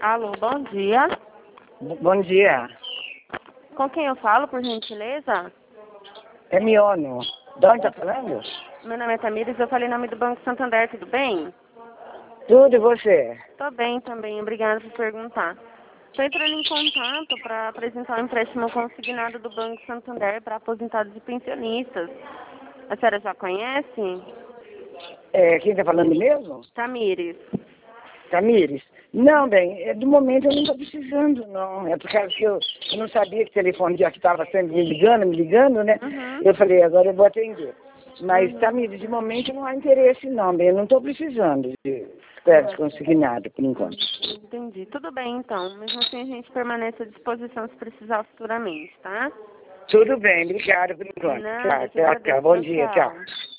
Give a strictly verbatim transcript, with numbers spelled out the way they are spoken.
Alô, bom dia. B- Bom dia. Com quem eu falo, por gentileza? É Miono. De onde tá falando? Meu nome é Tamires, eu falei em nome do Banco Santander, tudo bem? Tudo e você? Tô bem também, obrigada por perguntar. Estou entrando em contato para apresentar um empréstimo consignado do Banco Santander para aposentados e pensionistas. A senhora já conhece? É, quem tá falando mesmo? Tamires. Tamires? Não, bem, é, do momento eu não tô precisando, não. É por causa que eu, eu não sabia que o telefone já que estava sempre me ligando, me ligando, né? Uhum. Eu falei, agora eu vou atender. Mas, Uhum. Tamires, de momento não há interesse, não, bem. Eu não tô precisando de crédito consignado, por enquanto. Entendi. Tudo bem, então. Mesmo assim, a gente permanece à disposição se precisar futuramente, tá? Tudo bem, obrigado por enquanto. Nada, Tchau, eu que tchau, tchau. agradeço. Bom Tchau, dia, tchau. tchau.